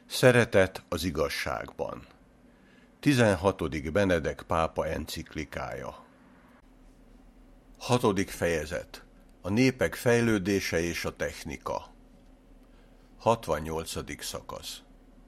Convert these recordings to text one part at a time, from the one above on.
Szeretet az igazságban. 16. Benedek pápa enciklikája. 6. fejezet. A népek fejlődése és a technika. 68. szakasz.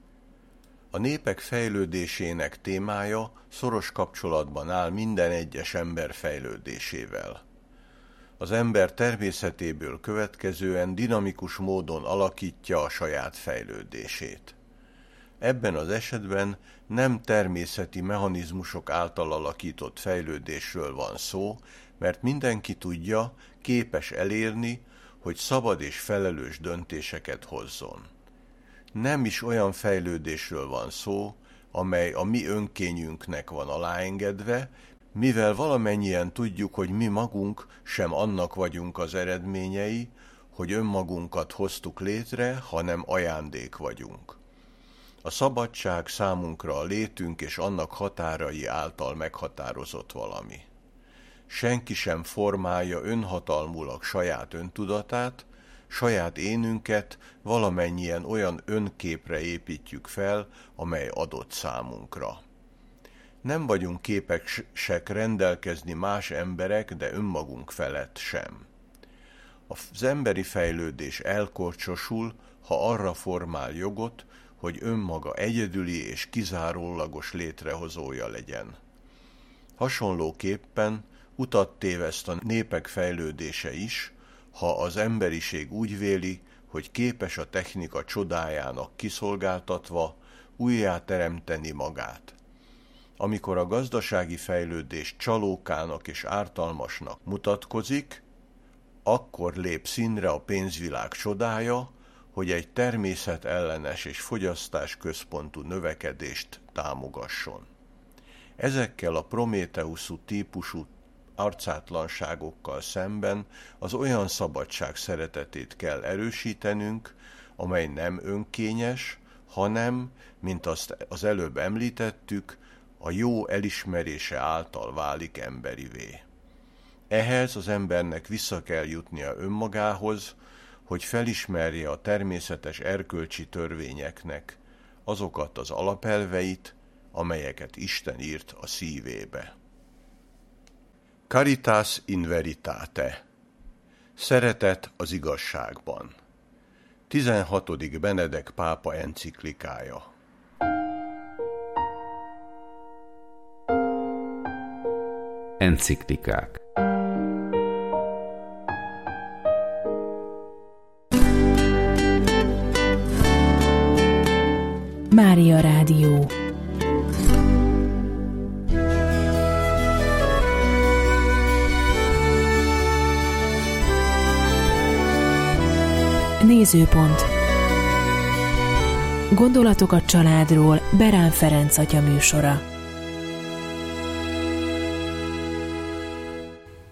A népek fejlődésének témája szoros kapcsolatban áll minden egyes ember fejlődésével. Az ember természetéből következően dinamikus módon alakítja a saját fejlődését. Ebben az esetben nem természeti mechanizmusok által alakított fejlődésről van szó, mert mindenki tudja, képes elérni, hogy szabad és felelős döntéseket hozzon. Nem is olyan fejlődésről van szó, amely a mi önkényünknek van aláengedve, mivel valamennyien tudjuk, hogy mi magunk sem annak vagyunk az eredményei, hogy önmagunkat hoztuk létre, hanem ajándék vagyunk. A szabadság számunkra a létünk és annak határai által meghatározott valami. Senki sem formálja önhatalmulag saját öntudatát, saját énünket valamennyien olyan önképre építjük fel, amely adott számunkra. Nem vagyunk képesek rendelkezni más emberek, de önmagunk felett sem. Az emberi fejlődés elkorcsosul, ha arra formál jogot, hogy önmaga egyedüli és kizárólagos létrehozója legyen. Hasonlóképpen utat téveszt a népek fejlődése is, ha az emberiség úgy véli, hogy képes a technika csodájának kiszolgáltatva újjáteremteni magát. Amikor a gazdasági fejlődés csalókának és ártalmasnak mutatkozik, akkor lép színre a pénzvilág csodája, hogy egy természetellenes és fogyasztásközpontú növekedést támogasson. Ezekkel a Prométheuszú típusú arcátlanságokkal szemben az olyan szabadság szeretetét kell erősítenünk, amely nem önkényes, hanem, mint azt az előbb említettük, a jó elismerése által válik emberivé. Ehhez az embernek vissza kell jutnia önmagához, hogy felismerje a természetes erkölcsi törvényeknek azokat az alapelveit, amelyeket Isten írt a szívébe. Caritas in veritate. Szeretet az igazságban. 16. Benedek pápa enciklikája. Enciklikák. Mária Rádió. Nézőpont. Gondolatok a családról Berán Ferenc atya műsora.